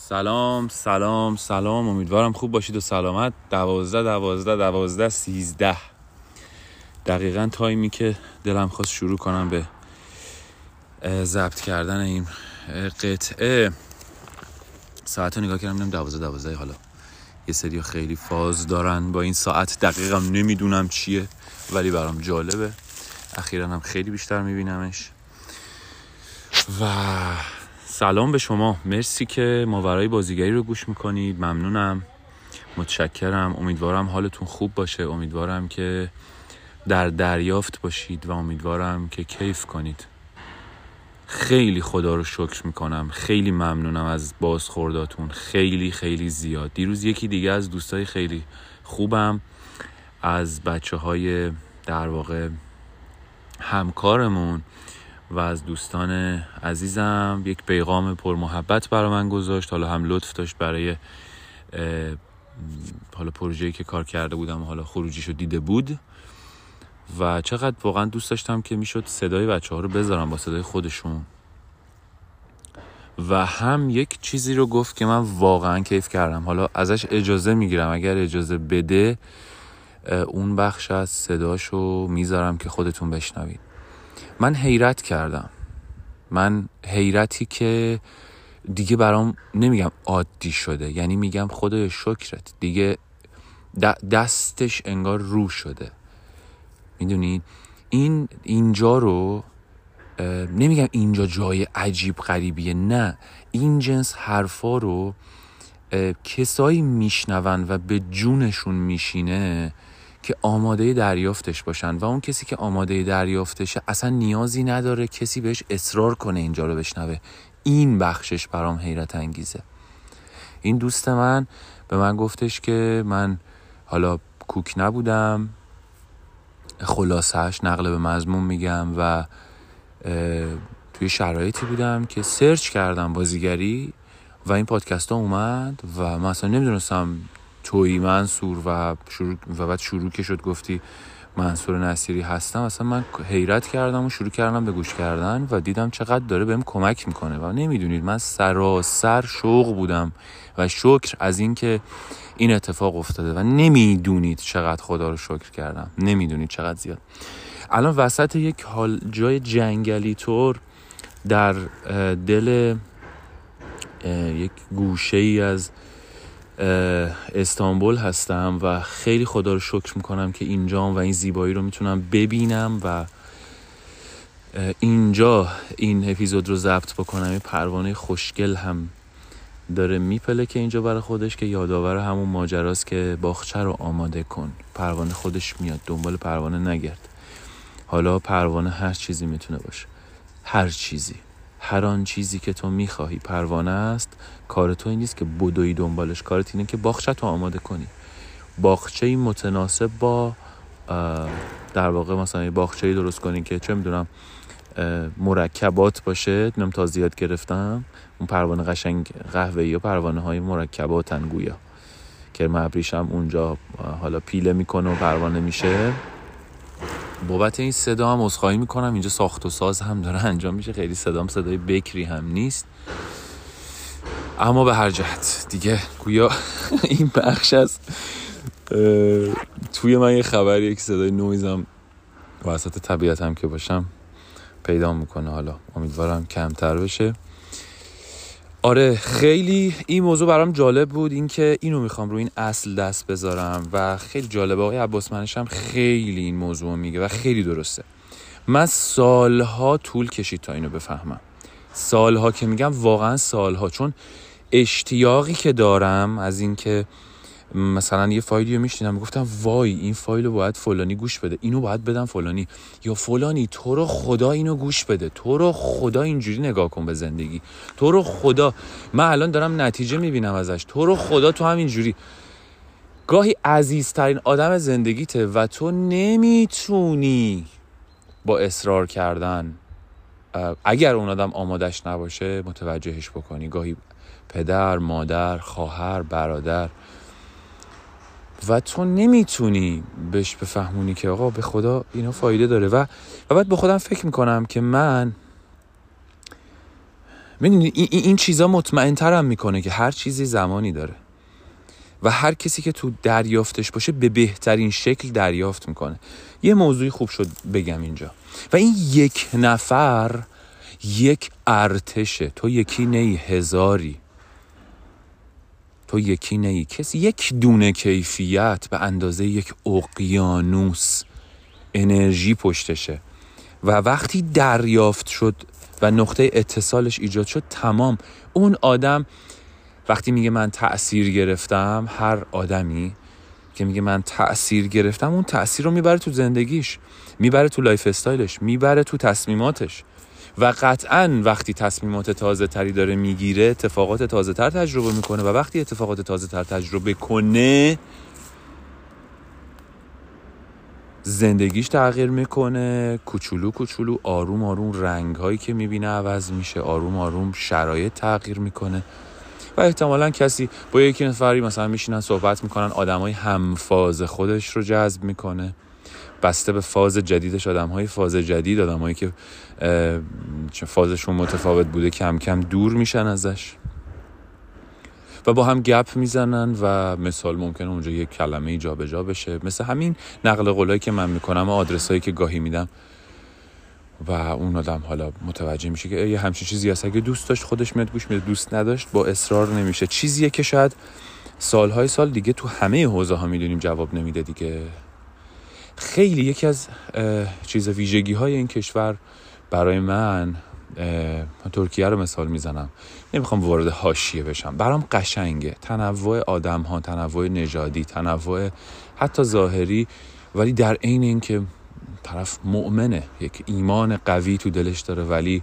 سلام امیدوارم خوب باشید و سلامت. 12:13 دقیقاً تایمی که دلم خواست شروع کنم به ضبط کردن این قطعه. ساعت رو نگاه کردم دیدم 12. حالا یه سری خیلی فاز دارن با این ساعت، دقیقاً نمیدونم چیه ولی برام جالبه. اخیراً هم خیلی بیشتر میبینمش. و سلام به شما، مرسی که ماورای بازیگری رو گوش میکنید. ممنونم، متشکرم. امیدوارم حالتون خوب باشه، امیدوارم که در دریافت باشید و امیدوارم که کیف کنید. خیلی خدا رو شکر میکنم، خیلی ممنونم از بازخورداتون، خیلی خیلی زیاد. دیروز یکی دیگه از دوستای خیلی خوبم، از بچه‌های در واقع همکارمون و از دوستان عزیزم یک پیغام پر محبت برای من گذاشت. حالا هم لطف داشت برای حالا پروژه‌ای که کار کرده بودم، حالا خروجیشو دیده بود و چقدر واقعا دوست داشتم که میشد صدای بچه‌ها رو بذارم با صدای خودشون. و هم یک چیزی رو گفت که من واقعا کیف کردم، حالا ازش اجازه میگیرم اگر اجازه بده اون بخش از صداشو میذارم که خودتون بشنوید. من حیرت کردم، من حیرتی که دیگه برام نمیگم عادی شده، یعنی میگم خدای شکرت، دیگه دستش انگار رو شده. میدونید اینجا رو نمیگم اینجا جای عجیب غریبیه، نه، این جنس حرفا رو کسایی میشنون و به جونشون میشینه که آماده دریافتش باشن و اون کسی که آماده دریافتشه اصلا نیازی نداره کسی بهش اصرار کنه اینجا رو بشنوه. این بخشش برام حیرت انگیزه. این دوست من به من گفتش که من حالا کوک نبودم، خلاصش نقل به مضمون میگم، و توی شرایطی بودم که سرچ کردم بازیگری و این پادکست ها اومد و من اصلا نمیدونستم تویی منصور و بعد شروع که شد گفتی منصور نصیری هستم. اصلا من حیرت کردم و شروع کردم به گوش کردن و دیدم چقدر داره بهم کمک میکنه و نمیدونید من سراسر شوق بودم و شکر از این که این اتفاق افتاده و نمیدونید چقدر خدا رو شکر کردم، نمیدونید چقدر زیاد. الان وسط یک جای جنگلی طور در دل یک گوشه‌ای از استانبول هستم و خیلی خدا رو شکر میکنم که اینجام و این زیبایی رو میتونم ببینم و اینجا این اپیزود رو ضبط بکنم. یه پروانه خوشگل هم داره میپله که اینجا برای خودش که یادآور همون ماجراست که باغچه رو آماده کن، پروانه خودش میاد، دنبال پروانه نگرد. حالا پروانه هر چیزی میتونه باشه، هر چیزی، هر آن چیزی که تو میخواهی پروانه است. کار تو این نیست که بدوی دنبالش، کارت اینه که باغچه تو آماده کنی، باغچه‌ای متناسب با در واقع مثلا باغچه‌ای درست کنی که چه میدونم مرکبات باشه. نم تا زیاد گرفتم اون پروانه قشنگ قهوه‌ای و پروانه های مرکباتن گویا که مبریش هم اونجا حالا پیله میکنه و پروانه میشه. بابت این صدا هم عذرخواهی میکنم، اینجا ساخت و ساز هم داره انجام میشه، خیلی صدام صدای بکری هم نیست، اما به هر جهت دیگه گویا این بخش از توی من یه خبری، یک صدای نویزم وسط طبیعتم که باشم پیدا میکنه. حالا امیدوارم کمتر بشه. آره خیلی این موضوع برام جالب بود، این که اینو میخوام روی این اصل دست بذارم و خیلی جالبه. آقای عباس منش هم خیلی این موضوع میگه و خیلی درسته. من سالها طول کشید تا اینو بفهمم، سالها که میگم واقعا سالها، چون اشتیاقی که دارم از این که مثلا یه فایلی رو میشنیدم میگفتم وای این فایل رو باید فلانی گوش بده، اینو باید بدم فلانی، یا فلانی تو رو خدا اینو گوش بده، تو رو خدا اینجوری نگاه کن به زندگی، تو رو خدا من الان دارم نتیجه میبینم ازش، تو رو خدا تو همینجوری. گاهی عزیزترین آدم زندگیته و تو نمیتونی با اصرار کردن، اگر اون آدم آمادش نباشه، متوجهش بکنی. گاهی پدر، مادر، خواهر، برادر، و تو نمیتونی بهش بفهمونی که آقا به خدا اینا فایده داره. و بعد با خودم فکر میکنم که من میدونی این چیزا مطمئن ترم میکنه که هر چیزی زمانی داره و هر کسی که تو دریافتش باشه به بهترین شکل دریافت میکنه. یه موضوعی خوب شد بگم اینجا، و این یک نفر یک ارتشه. تو یکی نی، هزاری. تو یکی نی، کسی یک دونه کیفیت به اندازه یک اقیانوس انرژی پشتشه و وقتی دریافت شد و نقطه اتصالش ایجاد شد، تمام. اون آدم وقتی میگه من تأثیر گرفتم، هر آدمی که میگه من تأثیر گرفتم، اون تأثیر رو میبره تو زندگیش، میبره تو لایف استایلش، میبره تو تصمیماتش و قطعاً وقتی تصمیمات تازه تری داره میگیره، اتفاقات تازه تر تجربه میکنه و وقتی اتفاقات تازه تر تجربه کنه، زندگیش تغییر میکنه. کوچولو کوچولو، آروم آروم رنگ هایی که میبینه عوض میشه، آروم آروم شرایط تغییر میکنه و احتمالاً کسی با یکی نفری مثلا میشینن صحبت میکنن، آدمای هم فاز خودش رو جذب میکنه، بسته به فاز جدیدش. آدمای فاز جدید، آدمایی که فازشون متفاوت بوده، کم کم دور میشن ازش و با هم گپ میزنن و مثال ممکنه اونجا یک کلمه جا به جا بشه، مثل همین نقل قولایی که من میکنم و آدرسایی که گاهی میدم و اون آدم حالا متوجه میشه که یه همچین چیزی هست. اگه دوست داشت خودش میاد گوش میده، دوست نداشت با اصرار نمیشه. چیزیه که شاید سالهای سال دیگه تو همه حوزه ها میدونیم جواب نمیده دیگه. خیلی یکی از ویژگی های این کشور برای من، ترکیه رو مثال میزنم، نمیخوام وارد حاشیه بشم، برام قشنگه. تنوع آدم ها، تنوع نژادی، تنوع حتی ظاهری، ولی در عین این که طرف مؤمنه، یک ایمان قوی تو دلش داره ولی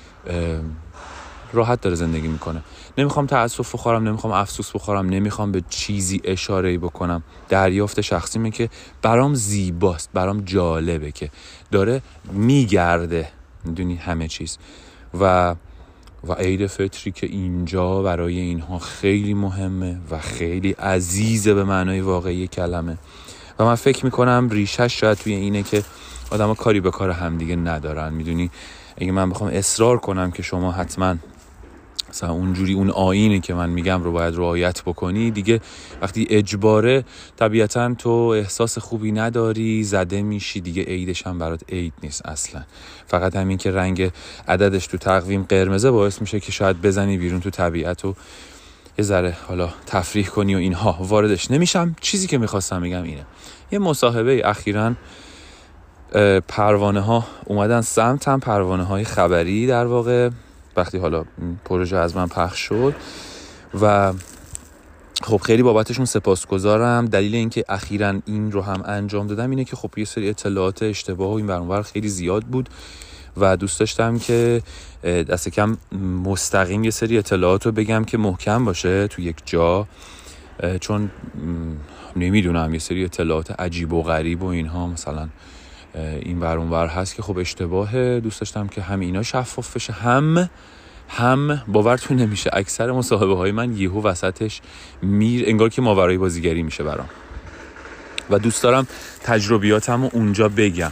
راحت داره زندگی میکنه. نمیخوام تأسف بخورم، نمیخوام افسوس بخورم، نمیخوام به چیزی اشاره‌ای بکنم. دریافت شخصیمه که برام زیباست، برام جالبه که داره میگرده، میدونی، همه چیز و عید فطری که اینجا برای اینها خیلی مهمه و خیلی عزیزه به معنای واقعی کلمه و من فکر میکنم ریشش شاید توی اینه که آدم ها کاری به کار همدیگه ندارن. میدونی، اگه من بخوام اصرار کنم که شما حتما مثلا اونجوری اون آیینی که من میگم رو باید رعایت بکنی، دیگه وقتی اجباره طبیعتاً تو احساس خوبی نداری، زده میشی دیگه. عیدش هم برات عید نیست اصلا. فقط همین که رنگ عددش تو تقویم قرمزه باعث میشه که شاید بزنی بیرون تو طبیعت و یه ذره حالا تفریح کنی و اینها. واردش نمیشم. چیزی که میخواستم بگم اینه، یه مصاحبه اخیراً پروانه ها اومدن سمتم، پروانه های خبری در واقع، وقتی حالا پروژه از من پخش شد و خب خیلی بابتشون سپاسگزارم. دلیل اینکه اخیراً این رو هم انجام دادم اینه که خب یه سری اطلاعات اشتباه و این ور خیلی زیاد بود و دوست داشتم که دست کم مستقیم یه سری اطلاعات رو بگم که محکم باشه تو یک جا، چون نمیدونم یه سری اطلاعات عجیب و غریب و اینها مثلا این ور اون ور هست که خب اشتباهه. دوست داشتم که هم اینا شفاف بشه، هم باورتون نمیشه اکثر مصاحبه های من یهو وسطش انگار که ماورای بازیگری میشه برام و دوست دارم تجربیاتم رو اونجا بگم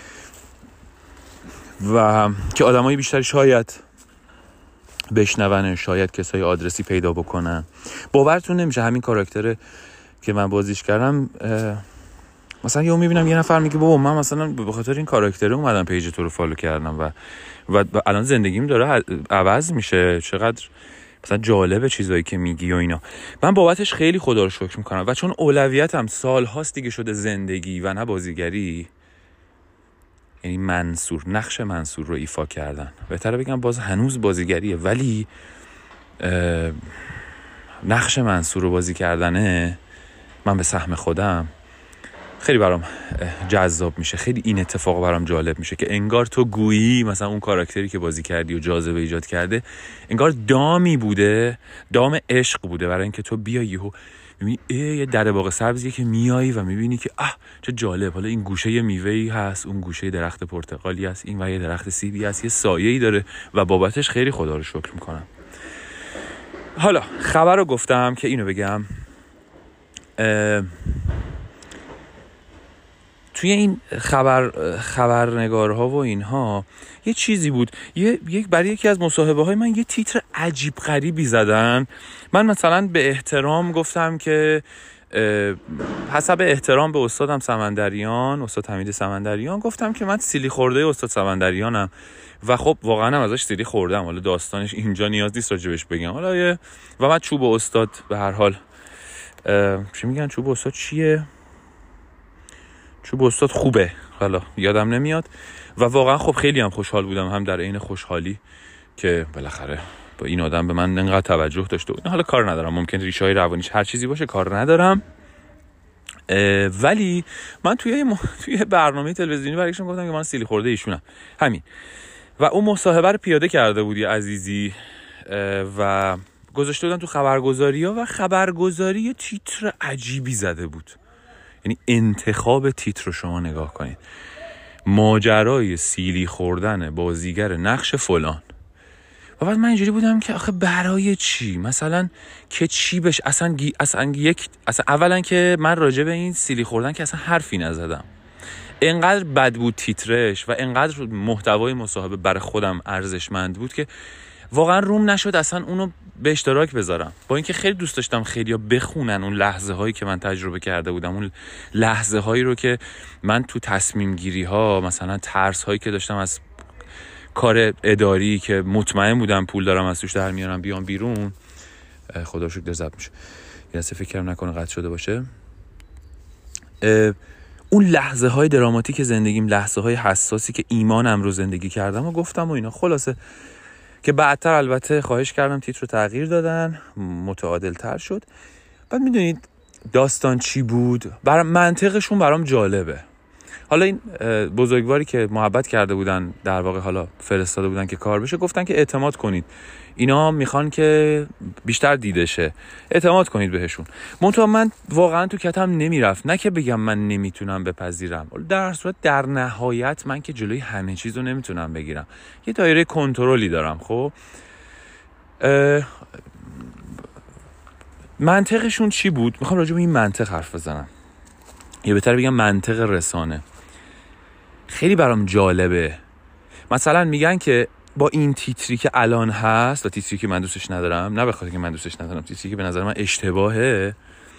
و که آدمای بیشتری شاید بشنون، شاید کسای آدرسی پیدا بکنن. باورتون نمیشه همین کاراکتر که من بازیش کردم، مثلا یهو میبینم یه نفر میگه بابا من مثلا به خاطر این کاراکتر اومدم پیج تو رو فالو کردم و الان زندگیم داره عوض میشه. چقدر مثلا جالبه چیزایی که میگی و اینا. من بابتش خیلی خدا رو شکر میکنم و چون اولویتم سال هاست دیگه شده زندگی و نه بازیگری، یعنی نقش منصور رو ایفا کردن، بهتره بگم باز هنوز بازیگریه ولی نقش منصور رو بازی کردنه من به سهم خودم خیلی برام جذاب میشه. خیلی این اتفاق برام جالب میشه که انگار تو گویی مثلا اون کاراکتری که بازی کردی و جاذبه ایجاد کرده انگار دامی بوده، دام عشق بوده برای اینکه تو بیایی و میبینی یه در باغ سبزیه که میایی و میبینی که چه جالب، حالا این گوشه یه میوه‌ای هست، اون گوشه درخت پرتقالی هست، این و یه درخت سیبی هست، یه سایه‌ای داره و بابتش خیلی خدا رو شکر میکنم. حالا خبر رو گفتم که اینو بگم، توی این خبرنگارها و اینها یه چیزی بود، برای یکی از مصاحبه های من یه تیتر عجیب غریبی زدن. من مثلا به احترام گفتم که حسب احترام به استادم سمندریان، استاد حمید سمندریان، گفتم که من سیلی خورده استاد سمندریانم و خب واقعا هم ازش سیلی خوردم. حالا داستانش اینجا نیاز نیست راجبش بگم. حالا و من چوب استاد به هر حال چی میگن، چوب استاد چیه؟ چوب استاد خوبه، حالا یادم نمیاد. و واقعا خب خیلی هم خوشحال بودم، هم در عین خوشحالی که بالاخره با این آدم به من انقدر توجه داشته بود. حالا کار ندارم، ممکن ریشه‌های روانیش هر چیزی باشه، کار ندارم. ولی من توی برنامه تلویزیونی برایشون گفتم که من سیلی خورده ایشونم، همین. و اون مصاحبه رو پیاده کرده بودی عزیزی و گذاشته بودم تو خبرگزاری‌ها و خبرگزاری تیتر عجیبی زده بود. یعنی انتخاب تیتر رو شما نگاه کنید: ماجرای سیلی خوردن بازیگر نقش فلان. و بعد من اینجوری بودم که آخه برای چی؟ مثلا که چی بش اصلا اولا که من راجع به این سیلی خوردن که اصلا حرفی نزدم. انقدر بد بود تیترش و انقدر محتوای مصاحبه برای خودم ارزشمند بود که واقعا روم نشد اصلا اونو به اشتراک بذارم. با اینکه خیلی دوست داشتم خیلیا بخونن اون لحظه هایی که من تجربه کرده بودم، اون لحظه هایی رو که من تو تصمیم گیری ها، مثلا ترس هایی که داشتم از کار اداری که مطمئن بودم پول دارم از توش در میارم بیام بیرون، خدا شکر ضبط میشه، یه دفعه فکرم نکنه قطع شده باشه. اون لحظه های دراماتیک زندگیم، لحظه های حساسی که ایمانم رو زندگی کردم و گفتم و اینا. خلاصه که بعدتر البته خواهش کردم تیتر رو تغییر دادن، متعادل تر شد. بعد میدونید داستان چی بود؟ منطقشون برام جالبه. حالا این بزرگواری که محبت کرده بودن، در واقع حالا فرستاده بودن که کار بشه، گفتن که اعتماد کنید، اینا میخوان که بیشتر دیده شه، اعتماد کنید بهشون. منتها من واقعا تو کتم نمیرفت، نه که بگم من نمیتونم بپذیرم، در صورت در نهایت من که جلوی همه چیز رو نمیتونم بگیرم، یه دایره کنترلی دارم. خب منطقشون چی بود؟ میخوام راجع به این منطق حرف بزنم، یا بهتر بگم منطق رسانه. خیلی برام جالبه. مثلا میگن که با این تیتری که الان هست و تیتری که من دوستش ندارم، نه بخاطر که من دوستش ندارم، تیتری که به نظر من اشتباهه،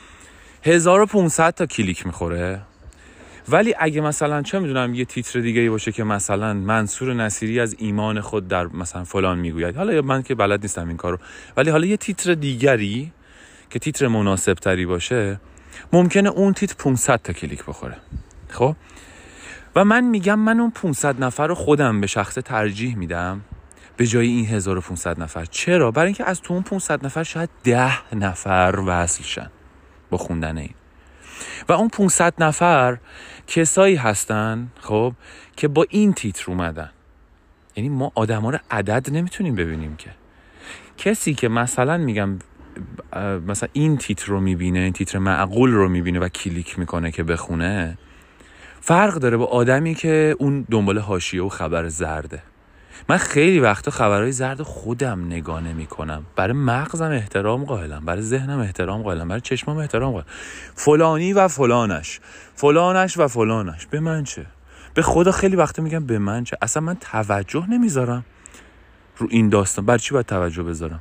1500 تا کلیک میخوره. ولی اگه مثلا چه میدونم یه تیتر دیگه باشه که مثلا منصور نصیری از ایمان خود در مثلا فلان میگوید، حالا من که بلد نیستم این کارو، ولی حالا یه تیتر دیگری که تیتر مناسب تری باشه، ممکنه اون تیتر 500 تا کلیک بخوره. خب و من میگم من اون 500 نفر رو خودم به شخصه ترجیح میدم به جای این 1500 نفر. چرا؟ برای اینکه از تو اون 500 نفر شاید 10 نفر وصل شن با خوندن این، و اون 500 نفر کسایی هستن خب که با این تیتر اومدن. یعنی ما آدما رو عدد نمیتونیم ببینیم که کسی که مثلا میگم مثلا این تیتر رو میبینه، این تیتر معقول رو میبینه و کلیک میکنه که بخونه، فرق داره با آدمی که اون دنبال حاشیه و خبر زرده. من خیلی وقتا خبرهای زرد خودم نگاه نمی‌کنم. برای مغزم احترام قائلم، برای ذهنم احترام قائلم، برای چشمام احترام قائلم. فلانی و فلانش و فلانش به من چه؟ به خدا خیلی وقتا میگم به من چه؟ اصلا من توجه نمیذارم رو این داستان. برای چی باید توجه بذارم؟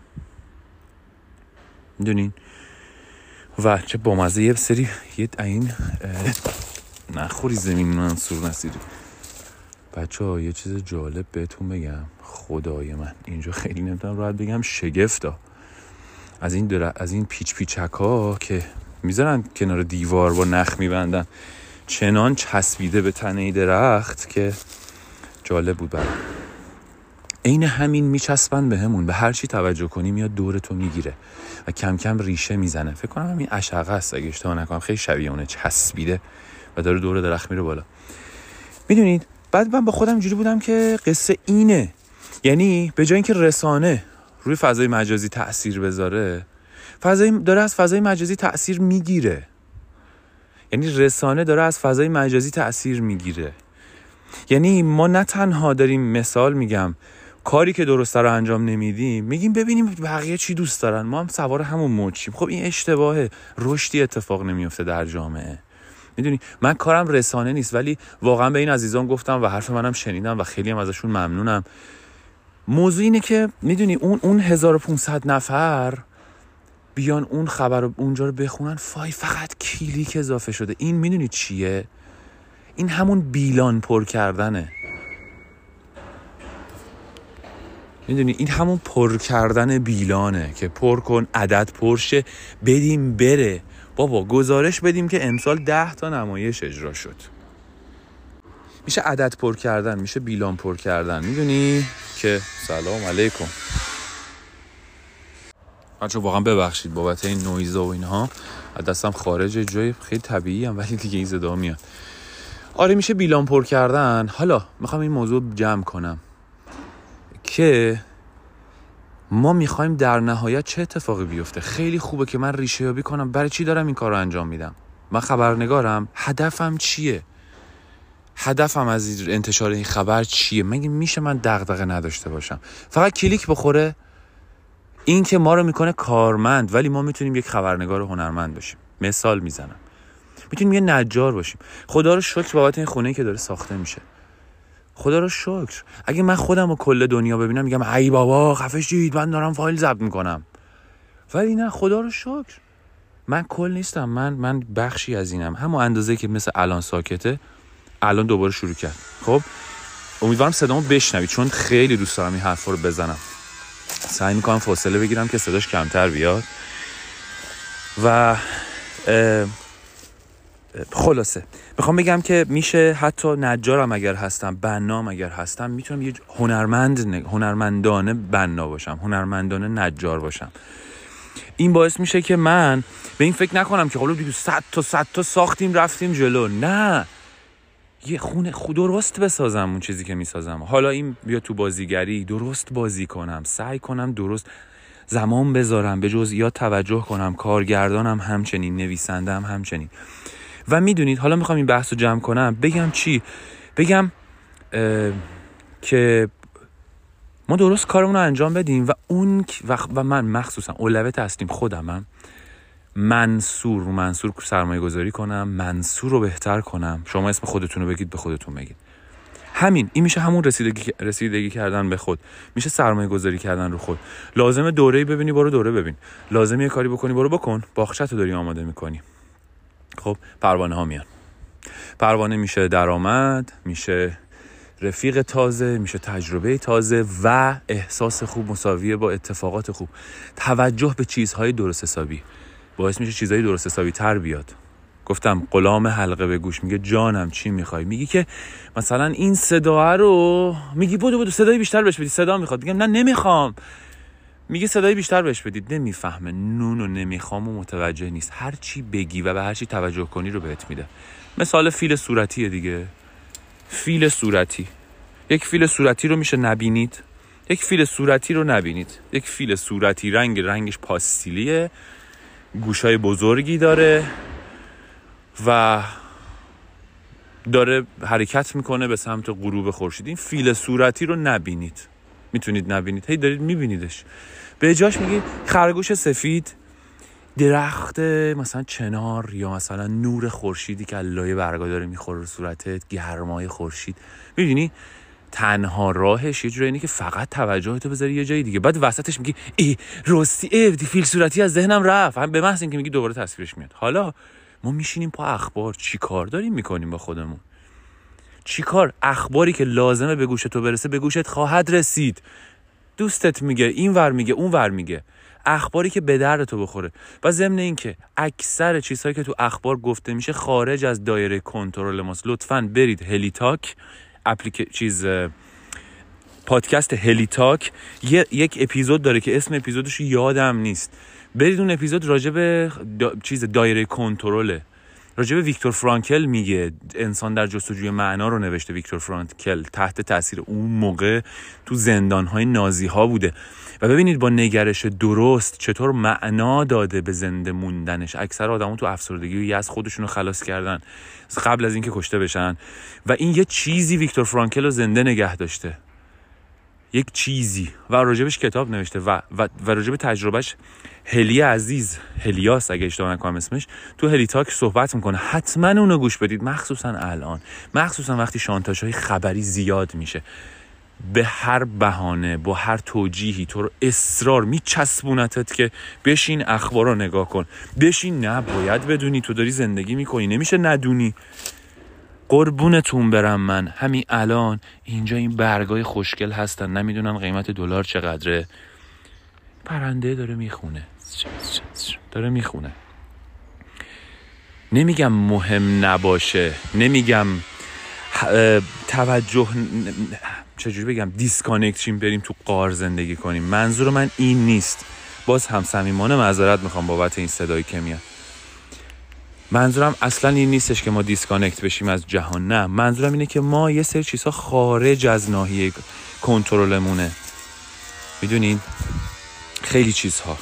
میدونین؟ و چه بامزه یه سری این نخوری زمین منصور نصیری. بچه‌ها یه چیز جالب بهتون بگم، خدای من اینجا خیلی نمیتونم راحت بگم شگفتا از این پیچک‌ها که میذارن کنار دیوار با نخ میبندن، چنان چسبیده به تنه درخت که جالب بود برام. عین همین میچسبن به همون، به هر چی توجه کنی میاد دور تو میگیره و کم کم ریشه میزنه. فکر کنم همین عشقه است اگه اشتباه نکنم، خیلی شبیه اونه، چسبیده و داره دور درخت میره بالا. میدونید بعد من با خودم اینجوری بودم که قصه اینه، یعنی به جای اینکه رسانه روی فضای مجازی تأثیر بذاره، داره از فضای مجازی تأثیر میگیره. یعنی رسانه داره از فضای مجازی تأثیر میگیره. یعنی ما نه تنها داریم، مثال میگم، کاری که درسته رو انجام نمیدیم، میگیم ببینیم بقیه چی دوست دارن، ما هم سوار همون موج شیم. خب این اشتباهه، رشدی اتفاق نمیفته در جامعه. میدونی من کارم رسانه نیست، ولی واقعا به این عزیزان گفتم و حرف منم شنیدم و خیلی هم ازشون ممنونم. موضوع اینه که میدونی اون 1500 نفر بیان اون خبر رو اونجا رو بخونن، فقط کلیک اضافه شده. این میدونی چیه؟ این همون بیلان پر کردنه. میدونی این همون پر کردن بیلانه که پر کن، عدد پرشه، بدیم بره. بابا گزارش بدیم که امسال 10 تا نمایش اجرا شد. میشه عدد پر کردن، میشه بیلان پر کردن. میدونی که سلام علیکم بچه، واقعا ببخشید بابت این نویزا و اینها، دستم خارجه، جای خیلی طبیعی هم ولی دیگه این صدا میاد. آره میشه بیلان پر کردن. حالا میخوام این موضوع جمع کنم که ما میخوایم در نهایت چه اتفاقی بیفته. خیلی خوبه که من ریشه یابی کنم برای چی دارم این کار رو انجام میدم. من خبرنگارم، هدفم چیه؟ هدفم از انتشار این خبر چیه؟ مگه میشه من دغدغه نداشته باشم؟ فقط کلیک بخوره. این که ما رو میکنه کارمند، ولی ما میتونیم یک خبرنگار هنرمند باشیم. مثال میزنم، میتونیم یه نجار باشیم. خدا رو شکر بابت این خونه‌ای که داره ساخته میشه. خدا رو شکر. اگه من خودم و کل دنیا ببینم میگم ای بابا خفه شید من دارم فایل ضبط میکنم، ولی نه، خدا رو شکر من کل نیستم. من بخشی از اینم. همون اندازه که مثل الان ساکته، الان دوباره شروع کرد. خب امیدوارم صدامو بشنوید، چون خیلی دوست دارم این حرفا رو بزنم. سعی میکنم فاصله بگیرم که صداش کمتر بیاد. و خلاصه میخوام بگم که میشه حتی نجارم اگر هستم، بنام اگر هستم، میتونم یه هنرمندانه بنا باشم، هنرمندانه نجار باشم. این باعث میشه که من به این فکر نکنم که حالا دیگه 100 تا ساختیم رفتیم جلو. نه، یه خونه درست بسازم اون چیزی که میسازم. حالا این بیا تو بازیگری درست بازی کنم، سعی کنم درست زمان بذارم، به جزئیات توجه کنم، کارگردانم همچنین، نویسندم همچنین. و میدونید حالا میخوام این بحث رو جمع کنم. بگم چی؟ بگم که ما درست کارمون رو انجام بدیم و من مخصوصا اولویت هستیم خودمم منصور سرمایه گذاری کنم، منصور رو بهتر کنم. شما اسم خودتون رو بگید، به خودتون بگید. همین، این میشه همون رسیدگی کردن به خود، میشه سرمایه گذاری کردن رو خود. لازمه دوره‌ای ببینی، برو دوره ببین. لازمه یه کاری بکنی، برو بکن. باغچه‌تو داری آماده میکنی. خب پروانه ها میان. پروانه میشه درآمد، میشه رفیق تازه، میشه تجربه تازه و احساس خوب مساویه با اتفاقات خوب. توجه به چیزهای درست حسابی باعث میشه چیزهای درست حسابی تر بیاد. گفتم غلام حلقه به گوش میگه جانم چی میخوای؟ میگی که مثلا این صدا رو میگی بودو صدای بیشتر بهش بدی، صدا میخواد. میگم نه نمیخوام. میگه صدای بیشتر بهش بدید. نمیفهمه، نونو نمیخوام و متوجه نیست. هر چی بگی و به هر چی توجه کنی رو بهت میده. مثال فیل صورتیه دیگه. فیل صورتی، یک فیل صورتی رو میشه نبینید، یک فیل صورتی رو نبینید. یک فیل صورتی رنگش پاستیلیه، گوشای بزرگی داره و داره حرکت میکنه به سمت غروب خورشید. این فیل صورتی رو نبینید، میتونید نبینید، هی دارید میبینیدش. به جاش میگید خرگوش سفید، درخت مثلا چنار یا مثلا نور خورشیدی که لایه برگا داره میخوره رو صورتت، گرمای خورشید. میبینی تنها راهش یه جوری اینه که فقط توجهتو بذاری یه جای دیگه. بعد وسطش میگی ای راستی فیل صورتی از ذهنم رفت. هم به محض اینکه میگی دوباره تصویرش میاد. حالا ما میشینیم پا اخبار، چی کار داریم میکنیم با خودمون؟ چی کار؟ اخباری که لازمه به گوشت تو برسه به گوشت خواهد رسید. دوستت میگه، این ور میگه، اون ور میگه. اخباری که به درد تو بخوره. و ضمن این که اکثر چیزهایی که تو اخبار گفته میشه خارج از دایره کنترل ماست. لطفاً برید هلی تاک، پادکست هلی تاک یک اپیزود داره که اسم اپیزودش یادم نیست. برید اون اپیزود راجع به دایره کنترله. راجع به ویکتور فرانکل میگه، انسان در جستجوی معنا رو نوشته ویکتور فرانکل، تحت تاثیر اون موقع تو زندان‌های نازی ها بوده و ببینید با نگرش درست چطور معنا داده به زنده موندنش. اکثر آدم‌ها تو افسردگی و یأس خودشونو خلاص کردن قبل از اینکه کشته بشن و این یه چیزی ویکتور فرانکل رو زنده نگه داشته. یک چیزی و راجبش کتاب نوشته و راجب تجربهش هلی عزیز، هلیاس اگه اشتباه نکنم اسمش، تو هلی تاک صحبت میکنه. حتما اونو گوش بدید، مخصوصا الان، مخصوصا وقتی شانتاژهای خبری زیاد میشه. به هر بهانه، با هر توجیهی تو رو اصرار میچسبونتت که بشین اخبار رو نگاه کن، بشین. نه باید بدونی، تو داری زندگی میکنی، نمیشه ندونی. قربونتون برم من همین الان اینجا این برگای خوشگل هستن، نمیدونن قیمت دلار چقدره، پرنده داره میخونه. نمیگم مهم نباشه، نمیگم توجه چجوری بگم دیسکانکت شیم بریم تو غار زندگی کنیم. منظور من این نیست. باز هم صمیمانه معذرت میخوام بابت این صدایی که میاد. منظورم اصلا این نیستش که ما دیسکانکت بشیم از جهان، نه. منظورم اینه که ما یه سری چیزها خارج از ناحیه کنترلمونه، میدونین، خیلی چیزها،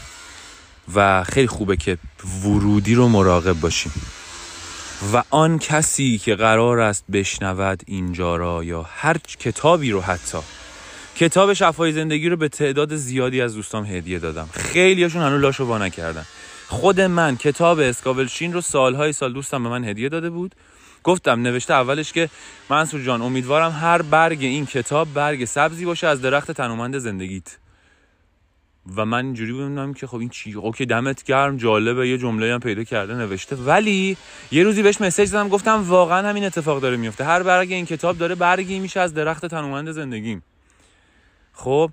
و خیلی خوبه که ورودی رو مراقب باشیم. و آن کسی که قرار است بشنود اینجا را، یا هر کتابی رو، حتی کتاب شفای زندگی رو به تعداد زیادی از دوستام هدیه دادم، خیلی هاشون هنوز لاشو وا نکردن. خود من کتاب اسکاولشین رو سالهای سال دوستم به من هدیه داده بود. گفتم، نوشته اولش که منصور جان امیدوارم هر برگ این کتاب برگ سبزی باشه از درخت تنومند زندگیت. و من اینجوری بودم که خب این چی؟ اوکی دمت گرم، جالبه، یه جمله هم پیدا کرده نوشته. ولی یه روزی بهش مسیج زدم، گفتم واقعا همین اتفاق داره میفته، هر برگ این کتاب داره برگی میشه از درخت تنومند زندگیم. خب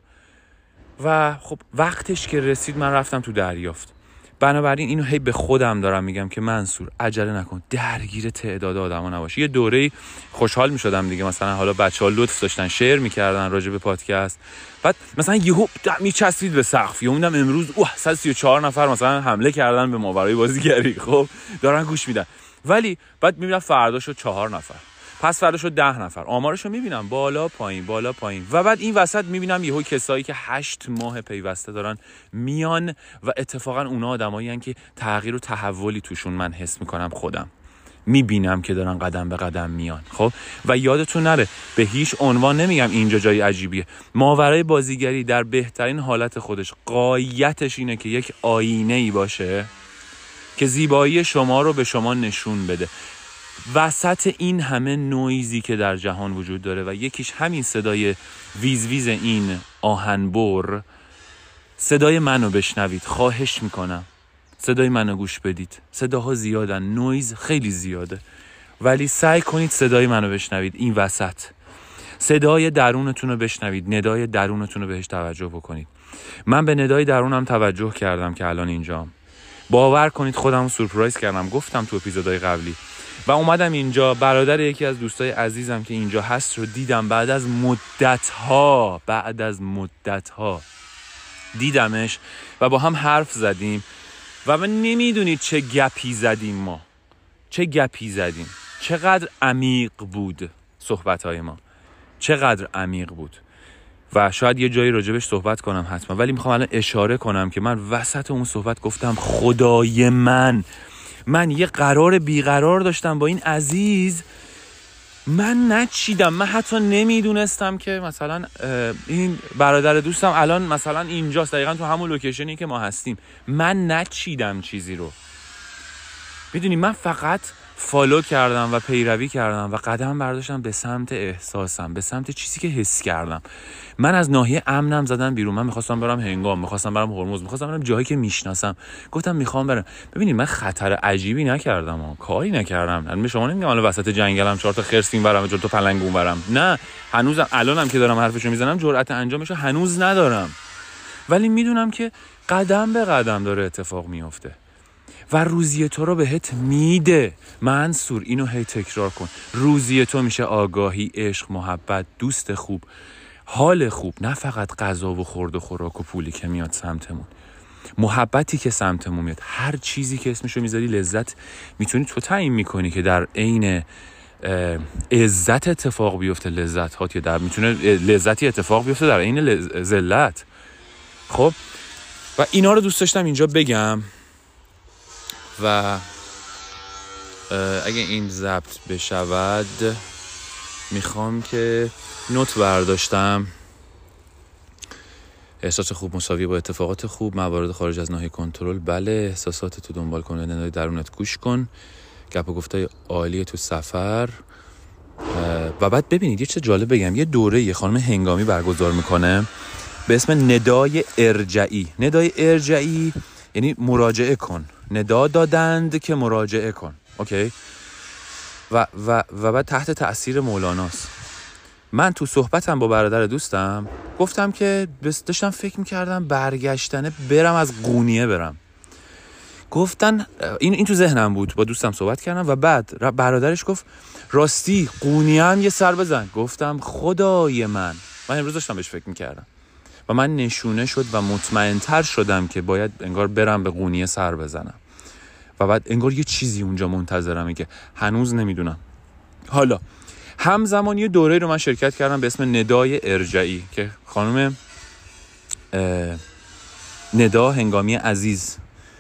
و خب وقتش که رسید من رفتم تو دریافت. بنابراین اینو هی به خودم دارم میگم که منصور عجله نکن، درگیر تعداد آدما نباش. یه دوره‌ای خوشحال میشدم دیگه، مثلا حالا بچه‌ها لطف داشتن شیر میکردن راجع به پادکست، بعد مثلا یهو میچسبید به سقف، یهودم امروز 134 نفر مثلا حمله کردن به ماورای بازیگری، خب دارن گوش میدن. ولی بعد میبینم فردا شد 4 نفر، پس فردا شد 10 نفر، آمارشو میبینم بالا پایین بالا پایین. و بعد این وسط میبینم یهو کسایی که 8 ماه پیوسته دارن میان و اتفاقا اونا آدمایی هستن که تغییر و تحولی توشون من حس میکنم، خودم میبینم که دارن قدم به قدم میان. خب و یادتون نره به هیچ عنوان نمیگم اینجا جای عجیبیه، ماورای بازیگری در بهترین حالت خودش غایتش اینه که یک آینه‌ای باشه که زیبایی شما رو به شما نشون بده. وسط این همه نویزی که در جهان وجود داره و یکیش همین صدای ویز ویز این آهنبر، صدای منو بشنوید، خواهش میکنم صدای منو گوش بدید. صداها زیادن، نویز خیلی زیاده، ولی سعی کنید صدای منو بشنوید. این وسط صدای درونتون رو بشنوید، ندای درونتون رو بهش توجه بکنید. من به ندای درونم توجه کردم که الان اینجام. باور کنید خودم سورپرایز کردم، گفتم تو اپیزودهای قبلی، و اومدم اینجا برادر یکی از دوستای عزیزم که اینجا هست رو دیدم. بعد از مدت‌ها دیدمش و با هم حرف زدیم و من نمیدونید چه گپی زدیم، چقدر عمیق بود صحبت‌های ما، چقدر عمیق بود. و شاید یه جایی راجبش صحبت کنم حتما، ولی میخوام الان اشاره کنم که من وسط اون صحبت گفتم خدای من یه قرار بیقرار داشتم با این عزیز، من نچیدم، من حتی نمیدونستم که مثلا این برادر دوستم الان مثلا اینجاست، دقیقا تو همون لوکیشنی که ما هستیم. من نچیدم چیزی رو، میدونی، من فقط فالو کردم و پیروی کردم و قدم برداشتم به سمت احساسم، به سمت چیزی که حس کردم. من از ناحیه امنم زدم بیرون. من میخواستم برم هنگام، میخواستم برم هرمز، میخواستم برم جایی که میشناسم. گفتم میخوام برم. ببینید من خطر عجیبی نکردم، کاری نکردم. من به شما نمیگم الان وسط جنگلم 4 تا خرس اینورم 4 تا پلنگ اونورم، نه. هنوزم الانم که دارم حرفشو میزنم جرأت انجامشو هنوز ندارم، ولی میدونم که قدم به قدم داره اتفاق میفته و روزی تو رو بهت میده. منصور اینو هی تکرار کن، روزی تو میشه آگاهی، عشق، محبت، دوست خوب، حال خوب، نه فقط غذا و خورد و خوراک و پولی که میاد سمتمون، محبتی که سمتمون میاد. هر چیزی که اسمشو میذاری لذت میتونی تو تعیین میکنی که در عین عزت اتفاق بیفته لذت ها، یا در میتونه لذتی اتفاق بیفته در عین ذلت. خب و اینا رو دوست داشتم اینجا بگم و اگه این ضبط بشود میخوام که نوت برداشتم احساس خوب مساوی با اتفاقات خوب، موارد خارج از ناحیه کنترل. بله، احساسات تو دنبال کن، به ندای درونت گوش کن، گپ و گفتای عالی تو سفر. و بعد ببینید یه چیز جالب بگم، یه دوره یه خانم هنگامی برگزار میکنه به اسم ندای ارجعی. ندای ارجعی یعنی مراجعه کن، ندا دادند که مراجعه کن. اوکی؟ و بعد تحت تأثیر مولاناست. من تو صحبتم با برادر دوستم گفتم که داشتم فکر میکردم برگشتنه برم از قونیه برم. گفتن این تو ذهنم بود، با دوستم صحبت کردم و بعد برادرش گفت راستی قونیه هم یه سر بزن. گفتم خدای من امروز داشتم بهش فکر میکردم و من نشونه شد و مطمئن‌تر شدم که باید انگار برم به قونیه سر بزنم. و بعد انگار یه چیزی اونجا منتظرمه که هنوز نمیدونم. حالا همزمان یه دوره رو من شرکت کردم به اسم ندای ارجعی که خانم ندا هنگامی عزیز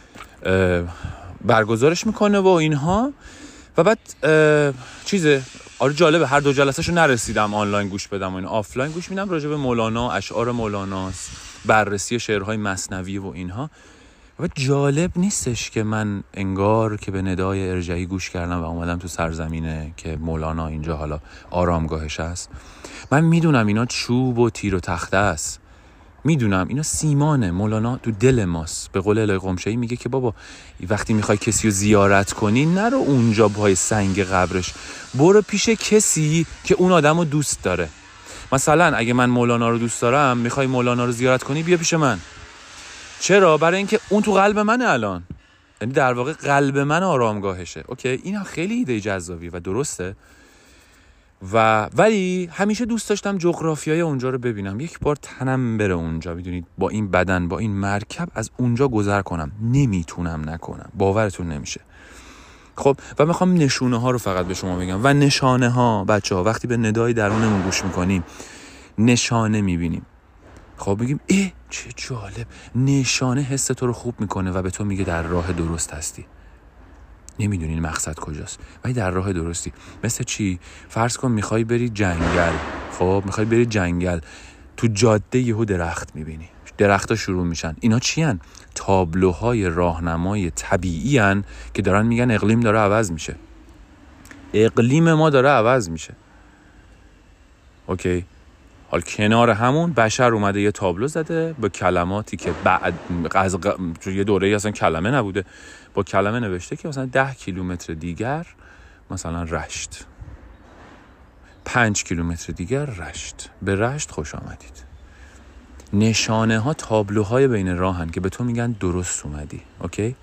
برگزارش میکنه و اینها. و بعد آره جالبه، هر دو جلسه‌شو نرسیدم آنلاین گوش بدم و این آفلاین گوش میدم، راجع به مولانا، اشعار مولاناست، بررسی شعرهای مثنوی و اینها. و جالب نیستش که من انگار که به ندای ارجعی گوش کردم و اومدم تو سرزمینه که مولانا اینجا حالا آرامگاهش است. من میدونم اینا چوب و تیر و تخته است، میدونم اینا سیمانه. مولانا تو دل ماست. به قول الهی قمشه‌ای میگه که بابا وقتی میخوای کسی رو زیارت کنی نرو اونجا پای سنگ قبرش، برو پیش کسی که اون آدم رو دوست داره. مثلا اگه من مولانا رو دوست دارم، میخوای مولانا رو زیارت کنی، بیا پیش من. چرا؟ برای اینکه اون تو قلب منه الان، یعنی در واقع قلب من آرامگاهشه. اوکی، این خیلی ایده جذابیه و درسته. ولی همیشه دوست داشتم جغرافیای اونجا رو ببینم، یک بار تنم بره اونجا، میدونید با این بدن، با این مرکب از اونجا گذر کنم. نمیتونم نکنم، باورتون نمیشه. خب و میخوام نشونه ها رو فقط به شما بگم. و نشانه ها بچه ها، وقتی به ندای درونمون گوش میکنیم نشانه میبینیم. خب میگیم چه جالب، نشانه حس تو رو خوب میکنه و به تو میگه در راه درست هستی. نمیدونین مقصد کجاست ولی در راه درستی. مثل چی؟ فرض کن میخوای بری جنگل. خب میخوای بری جنگل، تو جاده یهو درخت میبینی، درخت‌ها شروع میشن. اینا چی هن؟ تابلوهای راهنمای طبیعی هن که دارن میگن اقلیم داره عوض میشه، اقلیم ما داره عوض میشه. اوکی، حال کنار همون بشر اومده یه تابلو زده با کلماتی که بعد از یه دوره‌ای اصلا کلمه نبوده، با کلمه نوشته که مثلا 10 کیلومتر دیگر مثلا رشت، 5 کیلومتر دیگر رشت، به رشت خوش آمدید. نشانه ها تابلوهای بین راهن که به تو میگن درست اومدی. اوکی؟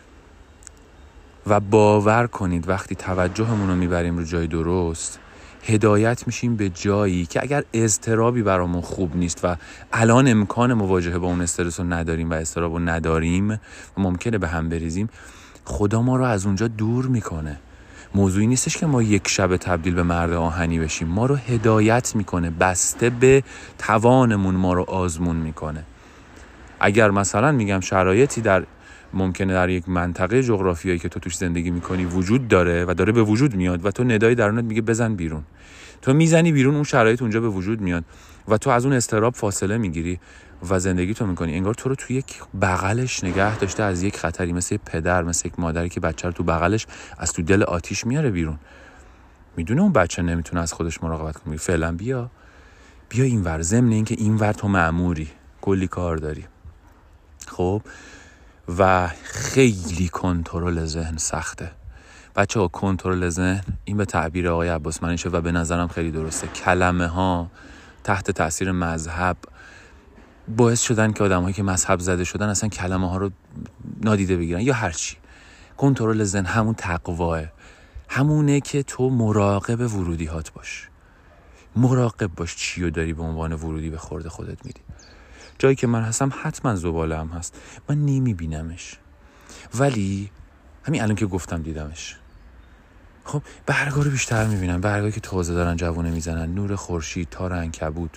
و باور کنید وقتی توجهمون رو میبریم رو جای درست، هدایت میشیم به جایی که اگر اضطرابی برامون خوب نیست و الان امکان مواجهه با اون استرس رو نداریم و اضطراب رو نداریم و ممکنه به هم بریزیم، خدا ما رو از اونجا دور میکنه. موضوعی نیستش که ما یک شب تبدیل به مرد آهنی بشیم، ما رو هدایت میکنه، بسته به توانمون ما رو آزمون میکنه. اگر مثلا میگم شرایطی ممکنه در یک منطقه جغرافیایی که تو توش زندگی میکنی وجود داره و داره به وجود میاد و تو ندای درونت میگه بزن بیرون، تو میزنی بیرون، اون شرایط اونجا به وجود میاد و تو از اون اضطراب فاصله میگیری و زندگی تو میکنی انگار تو رو توی یک بغلش نگه داشته از یک خطری، مثل پدر، مثل یک مادری که بچه رو تو بغلش از تو دل آتیش میاره بیرون. میدونه اون بچه نمیتونه از خودش مراقبت کنه، فعلا بیا اینور، ضمن اینکه اینور تو مأموری، کلی کار داری. خب و خیلی کنترل ذهن سخته بچه‌ها. کنترل ذهن، این به تعبیر آقای عباس منیشه و به نظرم خیلی درسته. کلمه ها تحت تاثیر مذهب باعث شدن که آدم‌هایی که مذهب زده شدن اصلا کلمه ها رو نادیده بگیرن یا هر چی. کنترل ذهن همون تقواه، همونه که تو مراقب ورودی‌هات باش. مراقب باش چیو داری به عنوان ورودی به خورد خودت میدی. جایی که من هستم حتما زباله هم هست، من نمیبینمش ولی همین الان که گفتم دیدمش. خب برگا رو بیشتر میبینم، برگایی که تازه دارن جوونه میزنن، نور خورشید، تار عنکبوت.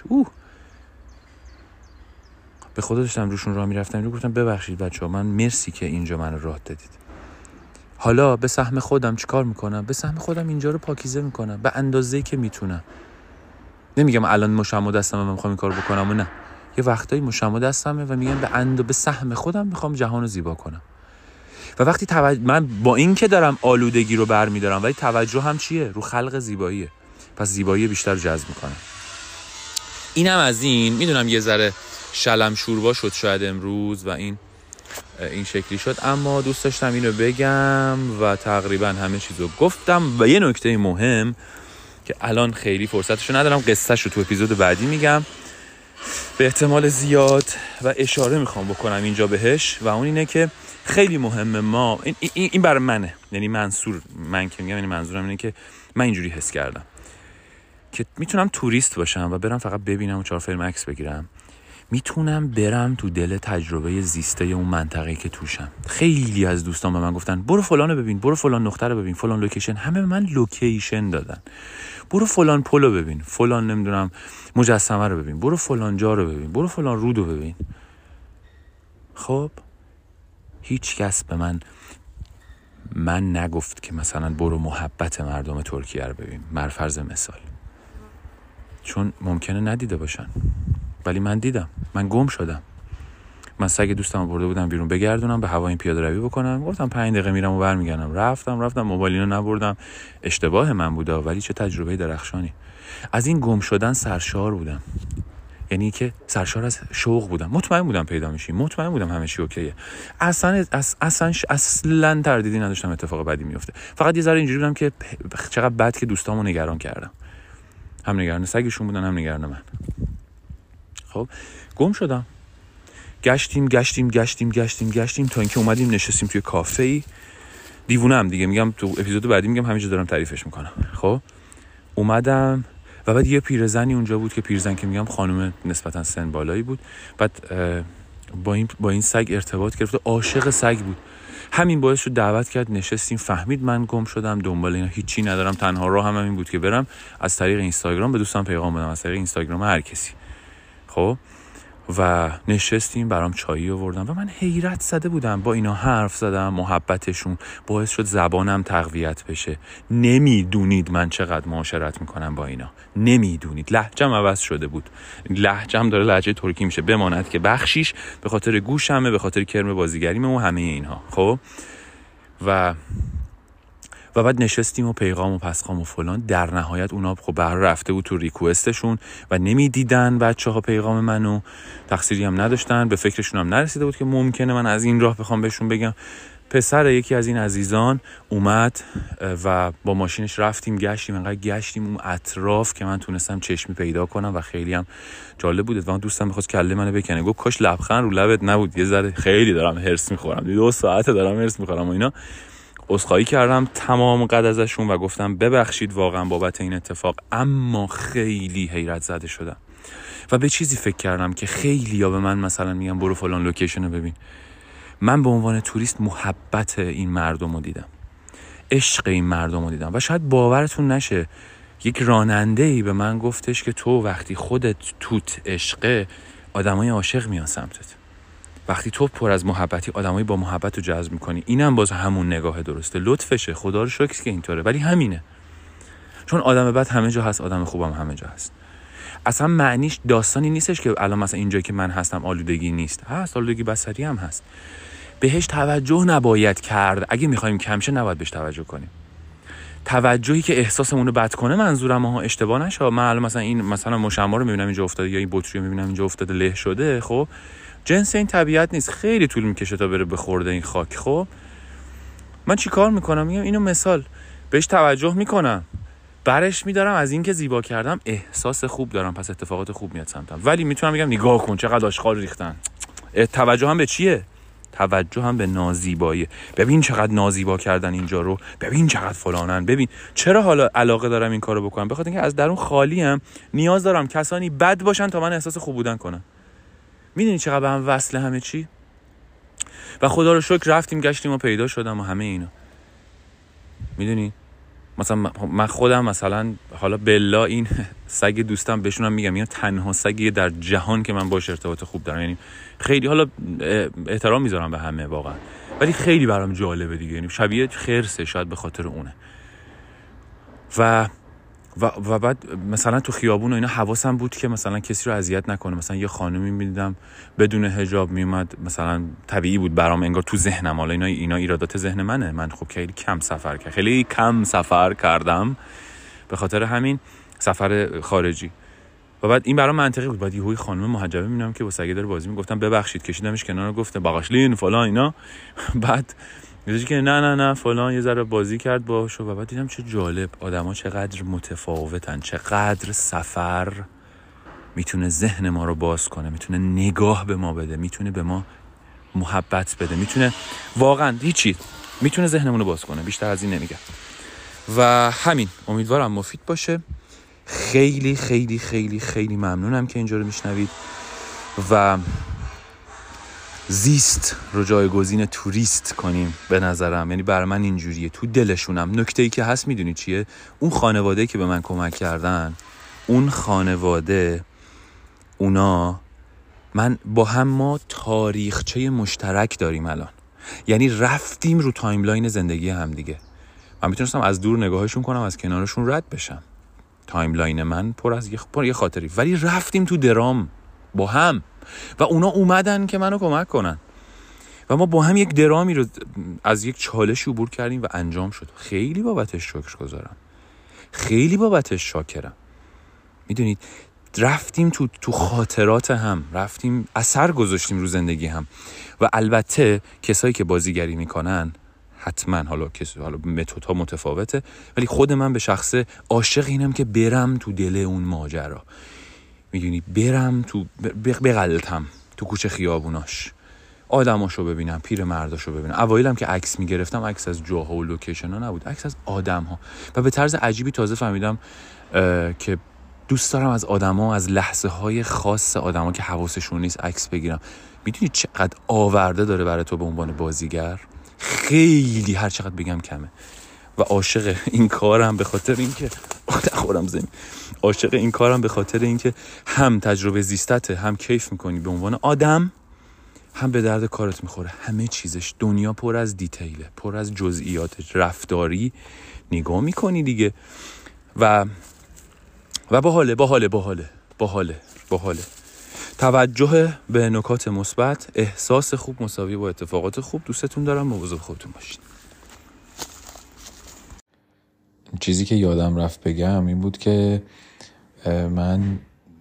به خدا داشتم روشون راه میرفتم، گفتم ببخشید بچه‌ها، من مرسی که اینجا منو راه دادید. حالا به سهم خودم چیکار میکنم؟ به سهم خودم اینجا رو پاکیزه میکنم به اندازه‌ای که میتونم. نمیگم الان مشم و دستم من میخوام این کارو بکنم و نه، یه وقتایی مشما دستمه و میگم به سهم خودم میخوام جهانو زیبا کنم. و وقتی من با این که دارم آلودگی رو برمیدارم، ولی توجه هم چیه؟ رو خلق زیباییه. پس زیبایی بیشتر جذب میکنم. اینم از این. میدونم یه ذره شلم شوربا شد شاید امروز و این شکلی شد، اما دوست داشتم اینو بگم و تقریبا همه چیزو گفتم. و یه نکته مهم که الان خیلی فرصتشو ندارم، قصه‌شو تو اپیزود بعدی میگم به احتمال زیاد و اشاره میخوام بکنم اینجا بهش، و اون اینه که خیلی مهمه ما این برای منه، یعنی من که میگم، یعنی منظورم اینه که من اینجوری حس کردم که میتونم توریست باشم و برم فقط ببینم و 4 فیلم عکس بگیرم، میتونم برم تو دل تجربه زیسته اون منطقه‌ای که توشم. خیلی از دوستان به من گفتن برو فلانو ببین، برو فلان نقطه رو ببین، فلان لوکیشن. همه به من لوکیشن دادن. برو فلان پلو ببین، فلان نمیدونم مجسمه رو ببین، برو فلان جا رو ببین، برو فلان رودو ببین. خب هیچ کس به من نگفت که مثلا برو محبت مردم ترکیه رو ببین، فرض مثال، چون ممکنه ندیده باشن، ولی من دیدم. من گم شدم. من سگ دوستم برده بودم بیرون بگردونم، به هوا این پیاده روی بکنم، گفتم 5 دقیقه میرم و برمیگردم. رفتم موبایلینو نبردم. اشتباه من بوده، ولی چه تجربه درخشانی. از این گم شدن سرشار بودم، یعنی که سرشار از شوق بودم. مطمئن بودم پیدا میشی، مطمئن بودم همه چی اوکیه. اصلا تردیدی نداشتم اتفاق بدی میفته. فقط یه ذره اینجوری بودم که چقدر بد که دوستامو نگران کردم. هم نگران سگشون بودن، هم نگران من. خب گم شدم. گشتیم تا اینکه اومدیم نشستیم توی کافه‌ای. دیوونه‌ام دیگه، میگم تو اپیزود بعدی میگم همینجا دارم تعریفش میکنم. خب اومدم و بعد یه پیرزنی اونجا بود که پیرزن که میگم خانم نسبتا سن بالایی بود. بعد با این سگ ارتباط گرفت، عاشق سگ بود. همین باعث شد دعوت کرد، نشستیم. فهمید من گم شدم، دنبال اینا هیچی ندارم، تنها راه هم همین بود که برم از طریق اینستاگرام به دوستان پیغام بدم، از طریق اینستاگرام هر کسی. خب و نشستیم، برام چایی آوردم و من حیرت زده بودم. با اینا حرف زدم، محبتشون باعث شد زبانم تقویت بشه. نمیدونید من چقدر معاشرت میکنم با اینا، نمیدونید. لهجه‌م عوض شده بود، لهجه‌م داره لهجه ترکی میشه. بماند که بخشیش به خاطر گوشمه، به خاطر کرم بازیگریمه و همه اینها. خب و بعد نشستیم و پیغام و پسخام و فلان. در نهایت اونا خب بهر رفته بود تو ریکوستشون و نمیدیدن بچه‌ها پیغام منو، تقصیری هم نداشتن، به فکرشون هم نرسیده بود که ممکنه من از این راه بخوام بهشون بگم. پسر یکی از این عزیزان اومد و با ماشینش رفتیم، گشتیم، انقدر گشتیم اون اطراف که من تونستم چشمی پیدا کنم و خیلی هم جالب بود. و دوستم می‌خواست کله منو بکنه، گفت کاش لبخند رو لبت نبود، یه ذره خیلی دارم هرس می‌خورم، 2 ساعت دارم هرس می‌خورم و اینا. عذرخواهی کردم تمام قد ازشون و گفتم ببخشید واقعا بابت این اتفاق، اما خیلی حیرت زده شدم و به چیزی فکر کردم که خیلی‌ها به من مثلا میگن برو فلان لوکیشن رو ببین. من به عنوان توریست محبت این مردم رو دیدم، عشق این مردم رو دیدم و شاید باورتون نشه یک راننده‌ای به من گفتش که تو وقتی خودت توت عشقه، آدمای عاشق میان سمتت. وقتی تو پر از محبتی، آدمایی با محبت رو جذب میکنی. اینم باز همون نگاه درسته، لطفشه، خدا رو شکر که اینطوره، ولی همینه. چون آدم بد همه جا هست، آدم خوبم همه جا هست. اصلا معنیش داستانی نیستش که الان مثلا اینجایی که من هستم آلودگی نیست، هست، آلودگی بصری هم هست. بهش توجه نباید کرد. اگه میخوایم کم شه نباید بهش توجه کنیم. توجهی که احساسمون رو بد کنه منظورم اشتباه نشه. من الان مثلا این مثلا مشما رو میبینم اینجا افتاده، یا این بطری رو میبینم اینجا افتاده له شده، خب جنس این طبیعت نیست، خیلی طول میکشه تا بره بخورده این خاک. خب من چی کار میکنم؟ میگم اینو مثال بهش توجه میکنم، برش میدارم، از این که زیبا کردم احساس خوب دارم، پس اتفاقات خوب میاد سمتم. ولی میتونم بگم نگاه کن چقدر آشغال ریختن. توجه هم به چیه؟ توجه هم به نازیبایی. ببین چقدر نازیبا کردن اینجا رو، ببین چقدر فلانن، ببین چرا حالا علاقه دارم این کارو بکنم؟ بخاطر اینکه از درون خالیم، نیاز دارم کسانی بد باشن تا من احساس خوب بودن کنم. میدونی چقدر به هم وصله همه چی؟ و خدا رو شکر رفتیم گشتیم و پیدا شدم و همه اینا. میدونی مثلا من خودم مثلا حالا بلا این سگ دوستم بهشونم میگم اینا تنها سگیه در جهان که من باش ارتباط خوب دارم. یعنی خیلی حالا احترام میذارم به همه واقعا، ولی خیلی برام جالبه دیگه. یعنی شبیه خرسه، شاید به خاطر اونه. و و بعد مثلا تو خیابون و اینا حواسم بود که مثلا کسی رو اذیت نکنه. مثلا یه خانمی می‌دیدم بدون حجاب میومد، مثلا طبیعی بود برام، انگار تو ذهنم، حالا اینا ایرادات ذهن منه، من خب خیلی کم سفر کردم به خاطر همین سفر خارجی. و بعد این برام منطقی بود. بعد یهوی خانم محجبه میبینم که با سگه داره بازی میگفتم ببخشید، کشیدمش کنار، گفته باقاشلین فلان اینا. بعد میگه که نه فلان، یه ذره بازی کرد باهاشو. و بعد دیدم چه جالب، آدما چقدر متفاوتن، چقدر سفر میتونه ذهن ما رو باز کنه، میتونه نگاه به ما بده، میتونه به ما محبت بده، میتونه واقعا هیچی، میتونه ذهنمون رو باز کنه. بیشتر از این نمیگم. و همین، امیدوارم مفید باشه. خیلی خیلی خیلی خیلی ممنونم که اینجا رو میشنوید و زیست رو جایگزین توریست کنیم. به نظرم یعنی برای من اینجوریه، تو دلشونم. نکته‌ای که هست میدونی چیه؟ اون خانواده‌ای که به من کمک کردن، اون خانواده، اونا من با هم ما تاریخچه مشترک داریم الان. یعنی رفتیم رو تایملاین زندگی هم دیگه. من میتونستم از دور نگاهشون کنم، از کنارشون رد بشم. تایملاین من پر از یه خاطری، ولی رفتیم تو درام با هم و اونا اومدن که منو کمک کنن و ما با هم یک درامی رو از یک چالشی عبور کردیم و انجام شد. خیلی بابتش شکرگزارم، خیلی بابتش شاکرم. میدونید رفتیم تو خاطرات هم، رفتیم اثر گذاشتیم رو زندگی هم. و البته کسایی که بازیگری میکنن حتما حالا متدها متفاوته، ولی خود من به شخصه عاشق اینم که برم تو دل اون ماجرا. میدونی برم تو بغلطم تو کوچه خیابوناش، آدماشو ببینم، پیرمرداشو ببینم. اوایلم که عکس میگرفتم، عکس از جاها و لوکیشن ها نبود، عکس از آدم‌ها. و به طرز عجیبی تازه فهمیدم که دوست دارم از آدم‌ها، از لحظه‌های خاص آدم‌ها که حواسشون نیست عکس بگیرم. میدونی چقدر آورده داره برای تو به عنوان بازیگر؟ خیلی، هر چقدر بگم کمه. و عاشق این کارم به خاطر اینکه عاشق این کارم به خاطر اینکه هم تجربه زیستته، هم کیف میکنی به عنوان آدم، هم به درد کارت میخوره. همه چیزش، دنیا پر از دیتیله، پر از جزئیات رفتاری، نگاه میکنی دیگه. و باحاله. توجه به نکات مثبت، احساس خوب مساوی با اتفاقات خوب. دوستتون دارم، مواظب خودتون باشین. چیزی که یادم رفت بگم این بود که من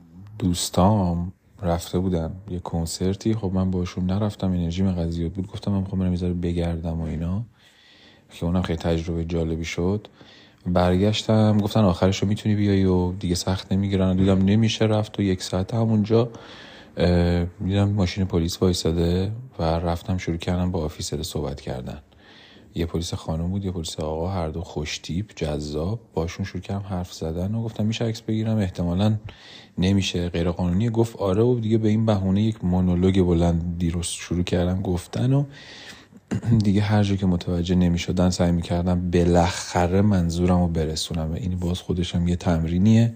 دوستام رفته بودن یه کنسرتی، خب من باشون نرفتم، انرژیم قضیه بود، گفتم من میخوام برم یه ذره بگردم و اینا، که اونم خیلی تجربه جالبی شد. برگشتم گفتن آخرشو میتونی بیایی و دیگه سخت نمیگیرن. دیدم نمیشه رفت و 1 ساعت همونجا دیدم ماشین پلیس وایساده و رفتم شروع کردم با آفیسر صحبت کردن. یه پلیس خانم بود، یه پلیس آقا، هر دو خوشتیپ، جذاب. باشون شروع کردم حرف زدن و گفتم میشه عکس بگیرم؟ احتمالاً نمیشه، غیر قانونیه. گفت آره. و دیگه به این بهونه یک مونولوگ بلندی رو شروع کردم گفتن و دیگه هر جا که متوجه نمیشدن سعی میکردم بالاخره منظورم رو برسونم. و این باز خودشم یه تمرینیه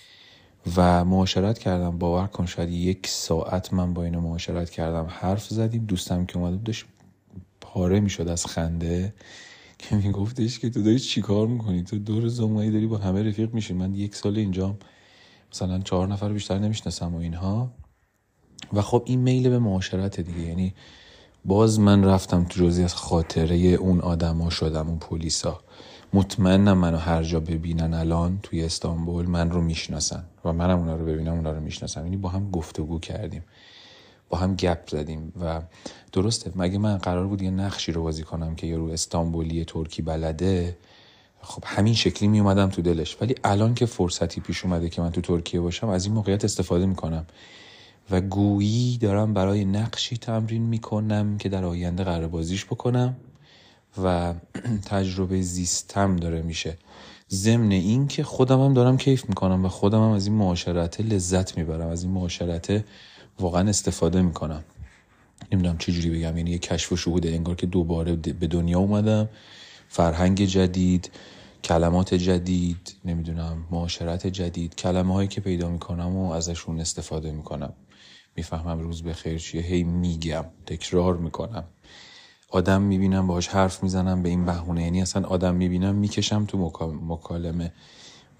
و معاشرت کردم. باور کن شاید 1 ساعت من با اینا معاشرت کردم، حرف زدیم. دوستم که اومده بودش پاره میشد از خنده که میگفتش که تو داری چی کار میکنی؟ تو دور زمانی داری با همه رفیق میشی. من 1 سال اینجام مثلا 4 نفر بیشتر نمیشناسم و اینها. و خب این میل به معاشرت دیگه. یعنی باز من رفتم تو جزئی از خاطره اون آدما شدم، اون پلیسا. مطمئنم منو هر جا ببینن الان توی استانبول من رو میشناسن و منم اونا رو ببینم اونا رو میشناسم. یعنی با هم گفتگو کردیم، با هم گپ زدیم. و درسته مگه من قرار بود یه نقشی رو بازی کنم که یارو استانبولی ترکی بلده، خب همین شکلی می اومدم تو دلش. ولی الان که فرصتی پیش اومده که من تو ترکیه باشم، از این موقعیت استفاده میکنم و گویی دارم برای نقشی تمرین میکنم که در آینده قرار بازیش بکنم و تجربه زیستم داره میشه. ضمن این که خودم هم دارم کیف میکنم و خودم هم از این معاشرت لذت میبرم، از این معاشرت واقعا استفاده میکنم. نمیدونم چه جوری بگم، یعنی یه کشف و شهوده، انگار که دوباره به دنیا اومدم، فرهنگ جدید، کلمات جدید، نمیدونم معاشرت جدید، کلمه هایی که پیدا میکنم و ازشون استفاده میکنم. میفهمم روز بخیر چیه، هی میگم، تکرار میکنم. آدم میبینم باهاش حرف میزنم به این بهونه، یعنی اصلا آدم میبینم میکشم تو مکالمه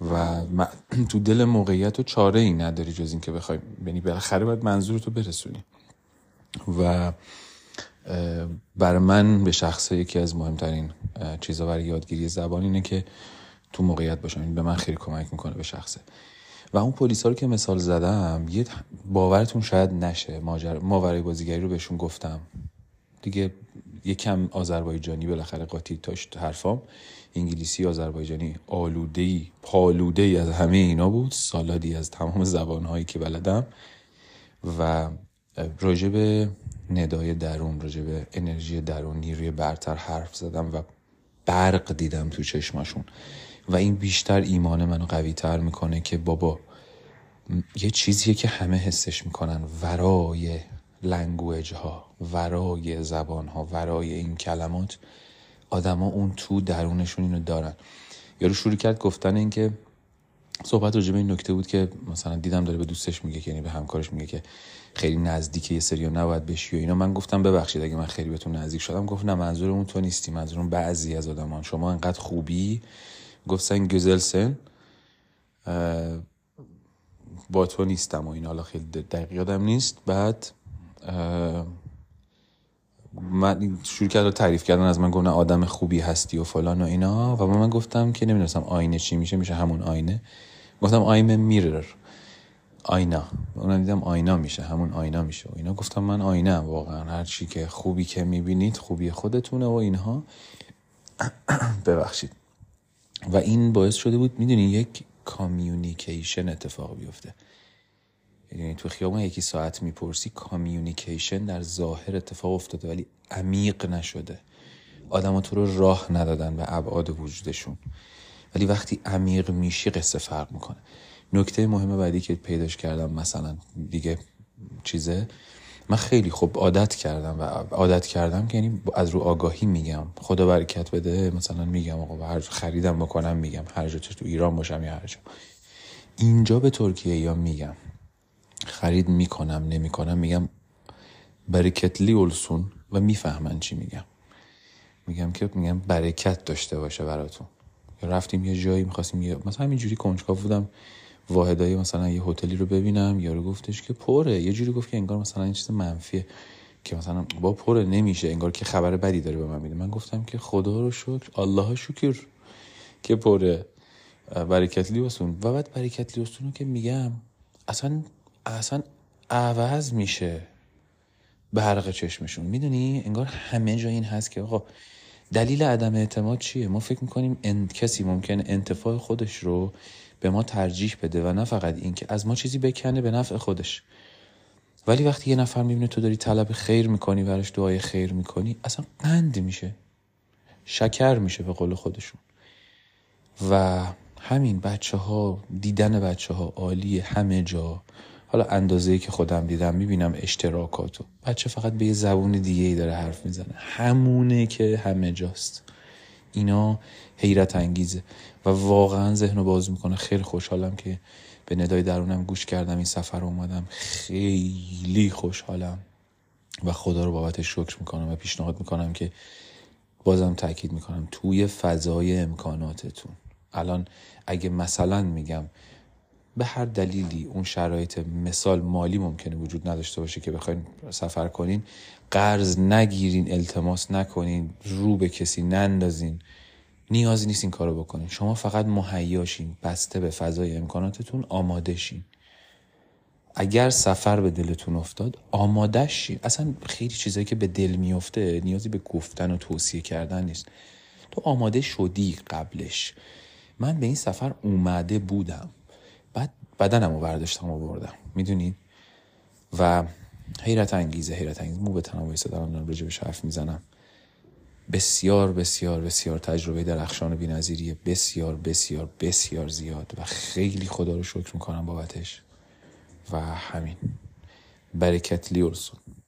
و تو دل موقعیت و چاره ای نداری جز این که بخوای، یعنی بالاخره باید منظورتو برسونی. و برای من به شخصه یکی از مهمترین چیزا برای یادگیری زبان اینه که تو موقعیت باشم. این به من خیلی کمک میکنه به شخصه. و اون پلیسا رو که مثال زدم، یه باورتون شاید نشه، ماورای بازیگری رو بهشون گفتم دیگه، یکم آذربایجانی بالاخره قاطی تاشت حرفام، انگلیسی، آذربایجانی، پالوده‌ای از همه اینا بود، سالادی از تمام زبان‌هایی که بلدم. و راجع به ندای درون، راجع به انرژی درون، نیروی برتر حرف زدم و برق دیدم تو چشماشون. و این بیشتر ایمان منو قوی تر میکنه که بابا یه چیزیه که همه حسش میکنن، ورای لنگویج ها، ورای زبان ها، ورای این کلمات، آدم ها اون تو درونشون اینو دارن. یارو شروع کرد گفتن این که صحبت راجع به این نکته بود که مثلا دیدم داره به دوستش میگه، یعنی به همکارش میگه که خیلی نزدیک یه سریو نباید بشی و اینا. من گفتم ببخشید اگه من خیلی بهتون نزدیک شدم. گفت نه منظورمون تو نیستی، منظورم بعضی از آدمان، شما انقدر خوبی، گفتن گزلسن با تو نیستم و این، حالا خیلی دقیق یادم نیست. بعد من شروع کردم تعریف کردن از من، گفتن آدم خوبی هستی و فلان و اینا. و من گفتم که نمیدونستم آینه چی میشه همون آینه. گفتم I'm a mirror، آینا. اونم دیدم آینا میشه، همون آینا میشه و اینا. گفتم من آینه ام واقعا، هر چی که خوبی که میبینید خوبی خودتونه و اینها. ببخشید. و این باعث شده بود میدونی یک کامیونیکیشن اتفاق بیفته. یعنی تو خیابون یکی ساعت میپرسی، کامیونیکیشن در ظاهر اتفاق افتاده ولی عمیق نشده. آدم ها تو رو راه ندادن به ابعاد وجودشون، ولی وقتی عمیق میشی قصه فرق میکنه. نکته مهم بعدی که پیداش کردم مثلا دیگه چیزه، من خیلی خوب عادت کردم که یعنی از رو آگاهی میگم خدا برکت بده، مثلا میگم آقا هر خریدم بکنم میگم، هر جا تو ایران باشم یا هر جا. اینجا به ترکیه یا میگم خرید میکنم نمیکنم، میگم برکتلی اولسون و میفهمن چی میگم. میگم برکت داشته باشه براتون. یا رفتیم یه جایی میخواستیم مثلا همینجوری کنجکاو بودم واحدای مثلا یه هتلی رو ببینم، یارو گفتش که پره، یه جوری گفت که انگار مثلا این چیز منفیه، که مثلا با پره نمیشه، انگار که خبر بدی داره به من میده. من گفتم که خدا رو شکر، الله شکر که پره، برکتلی اولسون. و بعد برکتلی اولسون رو که میگم اصلا عوض میشه برق چشمشون. میدونی انگار همه جا این هست که آقا دلیل عدم اعتماد چیه؟ ما فکر میکنیم کسی ممکنه انتفاع خودش رو به ما ترجیح بده و نه فقط این که از ما چیزی بکنه به نفع خودش. ولی وقتی یه نفر میبینه تو داری طلب خیر میکنی، براش دعای خیر میکنی، اصلا قند میشه، شکر میشه به قول خودشون. و همین دیدن بچه ها عالیه همه جا. حالا اندازه‌ای که خودم دیدم میبینم اشتراکاتو، بچه فقط به یه زبون دیگه‌ای داره حرف میزنه، همونه که همه جاست. اینا حیرت انگیزه و واقعا ذهنو باز میکنه. خیلی خوشحالم که به ندای درونم گوش کردم، این سفر اومدم، خیلی خوشحالم و خدا رو بابتش شکر میکنم و پیشنهاد میکنم که بازم تاکید میکنم توی فضای امکاناتتون الان اگه مثلا میگم به هر دلیلی اون شرایط مثال مالی ممکنه وجود نداشته باشه که بخواین سفر کنین، قرض نگیرین، التماس نکنین، رو به کسی نندازین، نیازی نیست این کارو بکنین. شما فقط مهیاشین، بسته به فضای امکاناتتون آماده شین. اگر سفر به دلتون افتاد آماده شین. اصلا خیلی چیزایی که به دل میفته نیازی به گفتن و توصیه کردن نیست، تو آماده شدی قبلش. من به این سفر اومده بودم، بعد بدنمو برداشتم و بردم، میدونید. و حیرت انگیزه مو به تنم وایسا دارم راجبش حرف میزنم. بسیار بسیار بسیار تجربه درخشان و بی‌نظیریه، بسیار بسیار بسیار زیاد و خیلی خدا رو شکر میکنم بابتش. و همین برکت لیورسون.